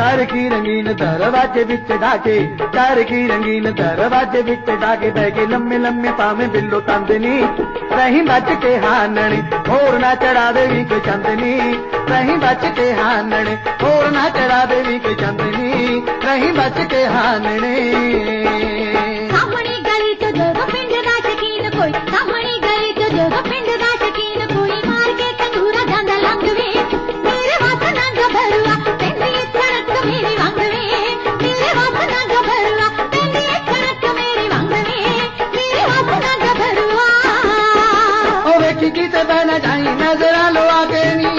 चरखी रंगीन दरवाजे बिच डाके, चरखी रंगीन दरवाजे बिच डाके बह के लम्मे लम्मे पावे बिल्लो तंदनी, रही बच के हानने होर ना चढ़ा देवी कोई चंदनी, रही बच के हानने होर ना चढ़ा देवी कोई चंदनी, रही बच के हानने। सामने गली तो जो पिंड दा शकीन कोई, सामने गली तो जो पिंड दा शकीन कोई, मार के तंदूरा जांदा लंघवे, तेरे वासना गभरुआ तेंदी छड़क मेरी वांगवे, तेरे वासना गभरुआ तेंदी छड़क मेरी वांगवे, तेरे वासना गभरुआ। ओ वेखी किते बना जाई नजरा लो आगे नी,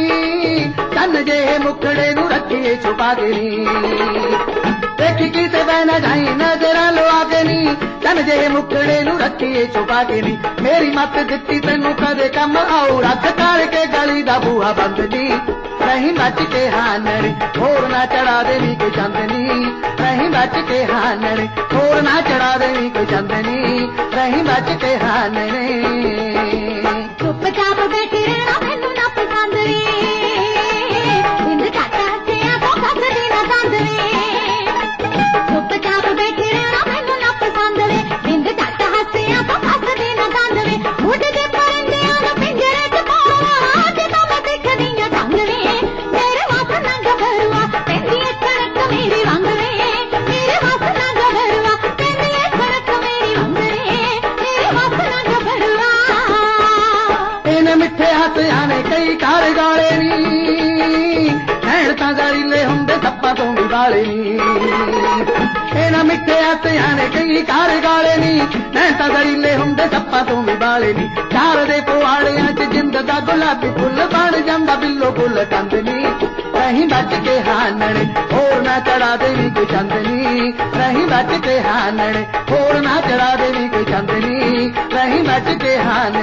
तन जे मुखड़े नू रखिए छुपा के नी, देखी किते बना जाई नजरा लो आगे नी, तन जे मुखड़े नू रखिए छुपा के नी, मेरी मत दित्ती तैनू कदे कम आऊ, रख करके गली दा बूहा बंद नी, रही बच के हानने होर ना चढ़ा देवी कोई चंदनी, रही बच के हानने होर ना चढ़ा देवी कोई चंदनी, रही बच के हानने। चुपचाप बैठे रहना मैनू ना पसंद वे, बिंद झट हसिया तो कस देना दंद वे, चुपचाप बैठे रहना मैनू ना पसंद वे, बिंद झट हसिया तो कस देना दंद वे, उड़ के परिंदियां नूं पिंजरे च पावां, जदों मैं देखदी आ ढंग वे, मेरे वासना गभरुआ तेंदी छड़क मेरी वांग वे, मेरे वासना गभरुआ तेंदी छड़क मेरी वांग वे, मेरे वासना गभरुआ। इन मिठे हथियां ने कई कार गाले नी, नैण तां जरीले हुंदे सप्पां तों भी वाले नी, इन मिठे हथियां ने कई कार गाले नी, नैण तां जरीले हुंदे सप्पां तों भी वाले नी, चार दे पुआड़ियां च जिंद दा गुलाबी फुੱਲ बन जांदा बिल्लो फुੱਲ कंदनी, रही बच के हानने होर ना चढ़ा देवी कोई चंदनी, रही बच के हानने होर ना चढ़ा देवी कोई चंदनी, रही बच के हानने।